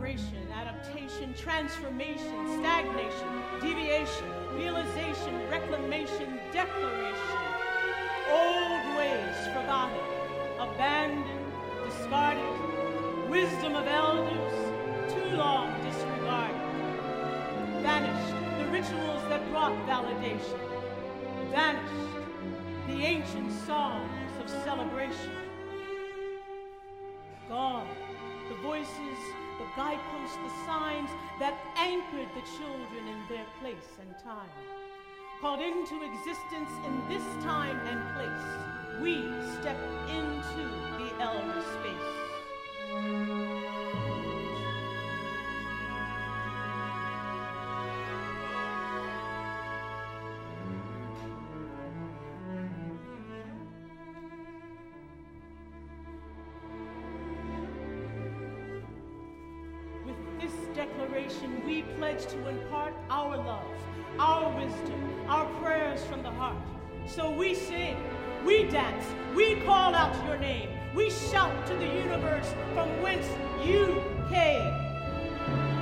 migration, adaptation, transformation, stagnation, deviation, realization, reclamation, declaration. Old ways forgotten, abandoned, discarded, wisdom of elders, too long disregarded. Vanished the rituals that brought validation. Vanished the ancient songs of celebration. Gone the voices, the guideposts, the signs that anchored the children in their place and time. Called into existence in this time and place, we step into the elder space. Declaration, we pledge to impart our love, our wisdom, our prayers from the heart. So we sing, we dance, we call out your name, we shout to the universe from whence you came.